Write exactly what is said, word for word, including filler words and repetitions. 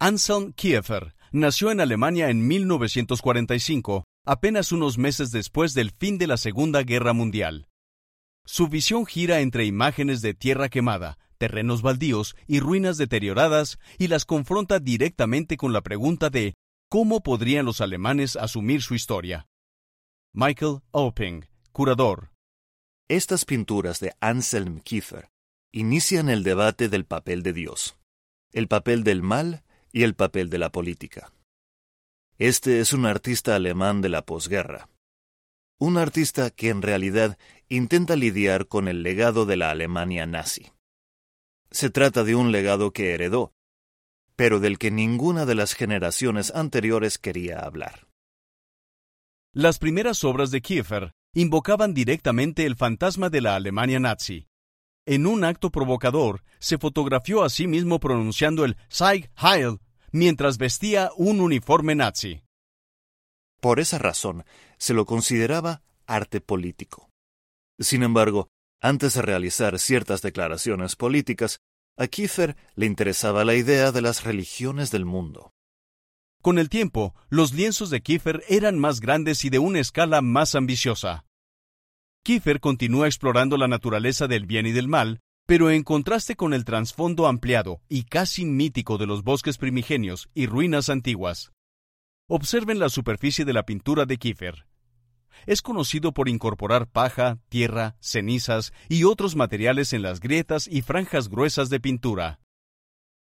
Anselm Kiefer nació en Alemania en mil novecientos cuarenta y cinco, apenas unos meses después del fin de la Segunda Guerra Mundial. Su visión gira entre imágenes de tierra quemada, terrenos baldíos y ruinas deterioradas y las confronta directamente con la pregunta de ¿cómo podrían los alemanes asumir su historia? Michael Opping, curador. Estas pinturas de Anselm Kiefer inician el debate del papel de Dios, el papel del mal y el papel de la política. Este es un artista alemán de la posguerra. Un artista que en realidad intenta lidiar con el legado de la Alemania nazi. Se trata de un legado que heredó, pero del que ninguna de las generaciones anteriores quería hablar. Las primeras obras de Kiefer invocaban directamente el fantasma de la Alemania nazi. En un acto provocador, se fotografió a sí mismo pronunciando el Sieg Heil mientras vestía un uniforme nazi. Por esa razón, se lo consideraba arte político. Sin embargo, antes de realizar ciertas declaraciones políticas, a Kiefer le interesaba la idea de las religiones del mundo. Con el tiempo, los lienzos de Kiefer eran más grandes y de una escala más ambiciosa. Kiefer continúa explorando la naturaleza del bien y del mal, pero en contraste con el trasfondo ampliado y casi mítico de los bosques primigenios y ruinas antiguas. Observen la superficie de la pintura de Kiefer. Es conocido por incorporar paja, tierra, cenizas y otros materiales en las grietas y franjas gruesas de pintura.